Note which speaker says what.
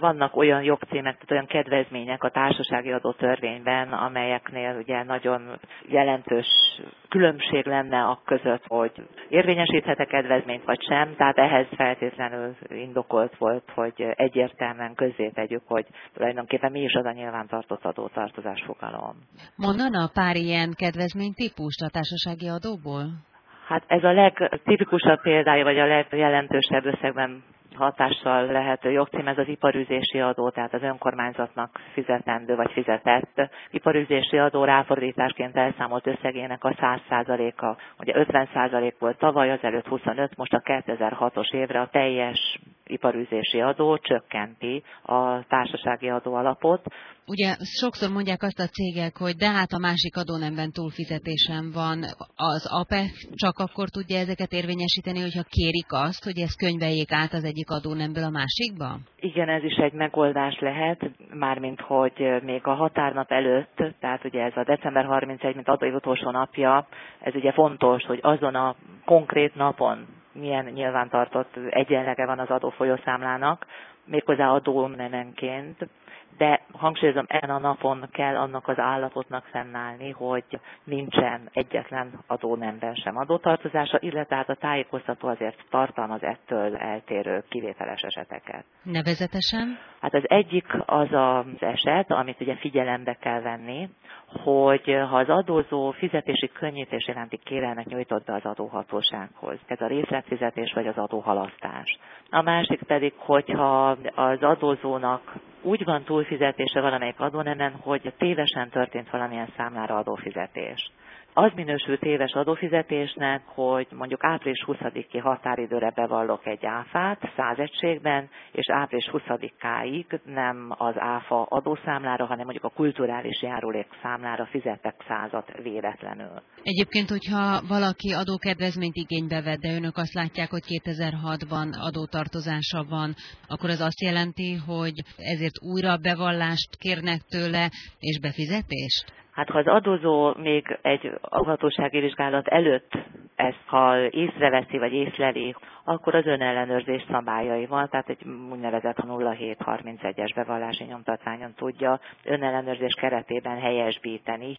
Speaker 1: Vannak olyan jogcímek, tehát olyan kedvezmények a társasági adótörvényben, amelyeknél ugye nagyon jelentős különbség lenne a között, hogy érvényesíthet-e kedvezményt vagy sem, tehát ehhez feltétlenül indokolt volt, hogy egyértelműen közzétegyük, hogy tulajdonképpen mi is az a nyilvántartott adótartozás fogalom.
Speaker 2: Mondana pár ilyen kedvezménytípust a társasági adóból?
Speaker 1: Hát ez a legtipikusabb példája, vagy a legjelentősebb összegben hatással lehető jogcím, ez az iparűzési adó, tehát az önkormányzatnak fizetendő vagy fizetett iparűzési adó ráfordításként elszámolt összegének a 100%-a, ugye 50% volt tavaly, azelőtt 25, most a 2006-os évre a teljes iparűzési adó csökkenti a társasági adó alapot.
Speaker 2: Ugye sokszor mondják azt a cégek, hogy de hát a másik adónemben túlfizetésem van. Az APEC csak akkor tudja ezeket érvényesíteni, hogyha kérik azt, hogy ezt könyveljék át az egyik adónemből a másikba?
Speaker 1: Igen, ez is egy megoldás lehet, mármint hogy még a határnap előtt, tehát ugye ez a december 31, mint adóév utolsó napja, ez ugye fontos, hogy azon a konkrét napon milyen nyilvántartott egyenlege van az adófolyószámlának, méghozzá adónemenként, de hangsúlyozom, ezen a napon kell annak az állapotnak fennállni, hogy nincsen egyetlen adónemben sem adótartozása, illetve hát a tájékoztató azért tartalmaz ettől eltérő kivételes eseteket.
Speaker 2: Nevezetesen?
Speaker 1: Hát az egyik az az eset, amit ugye figyelembe kell venni, hogy ha az adózó fizetési könnyítés iránti kérelmet nyújtott be az adóhatósághoz, ez a részletfizetés vagy az adóhalasztás. A másik pedig, hogyha az adózónak úgy van túlfizetése valamelyik adónemen, hogy tévesen történt valamilyen számlára adófizetés. Az minősül téves adófizetésnek, hogy mondjuk április 20-i határidőre bevallok egy áfát 100 egységben, és április 20-áig nem az áfa adószámlára, hanem mondjuk a kulturális járulék számlára fizetek 100-at véletlenül.
Speaker 2: Egyébként, hogyha valaki adókedvezményt igénybe vett, de önök azt látják, hogy 2006-ban adótartozása van, akkor az azt jelenti, hogy ezért újra bevallást kérnek tőle és befizetést?
Speaker 1: Hát ha az adózó még egy hatósági vizsgálat előtt ezt, ha észreveszi vagy észleli, akkor az önellenőrzés szabályaival, tehát egy úgynevezett 0731-es bevallási nyomtatványon tudja önellenőrzés keretében helyesbíteni.